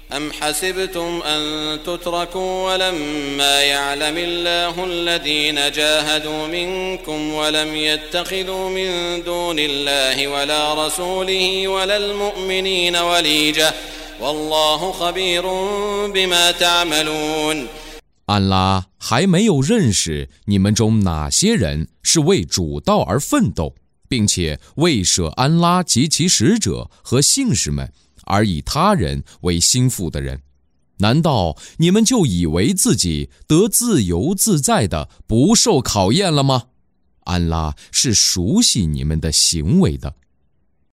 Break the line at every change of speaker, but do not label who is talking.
أم حسبتم أن تتركوا ولما يعلم الله الذين جاهدوا منكم ولم يتخذوا من دون الله ولا رسوله ولا المؤمنين وليجة والله خبير بما تعملون。
安拉还没有认识你们中哪些人是为主道而奋斗，并且为舍安拉及其使者和信士们而以他人为心腹的人，难道你们就以为自己得自由自在的不受考验了吗？安拉是熟悉你们的行为的。